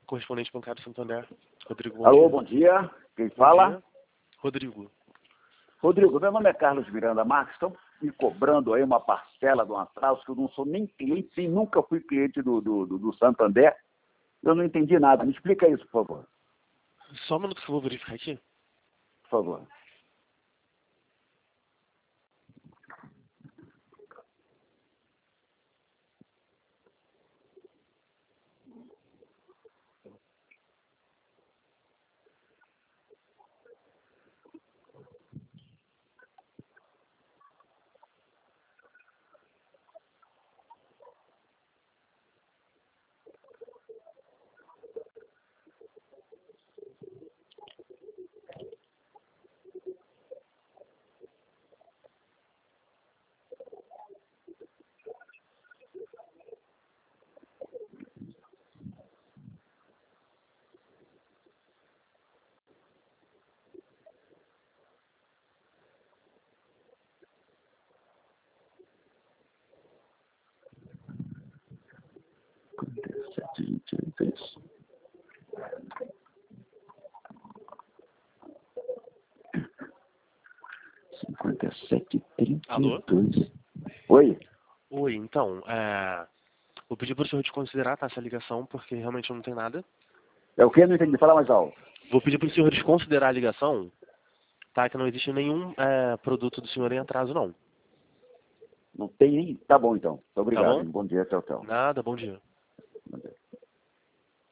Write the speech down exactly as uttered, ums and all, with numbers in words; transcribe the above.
correspondente bancário Santander. Rodrigo, bom Alô, dia. bom dia. Quem Bom fala? dia. Rodrigo. Rodrigo, meu nome é Carlos Miranda Marques. Estão me cobrando aí uma parcela de um atraso que eu não sou nem cliente, nem nunca fui cliente do, do, do, do Santander. Eu não entendi nada. Me explica isso, por favor. Só um minuto que eu vou verificar aqui. Por favor. cinquenta e sete, trinta e dois. Alô? Oi? Oi, então, é... vou pedir para o senhor desconsiderar, tá, essa ligação, porque realmente não tem nada. É o que? Não entendi. Fala mais alto. Vou pedir para o senhor desconsiderar a ligação, tá, que não existe nenhum é, produto do senhor em atraso, não. Não tem nem... Tá bom, então. Muito Tá obrigado. bom? Hein? Bom dia. Tchau, tchau. Nada, bom dia. Bom dia.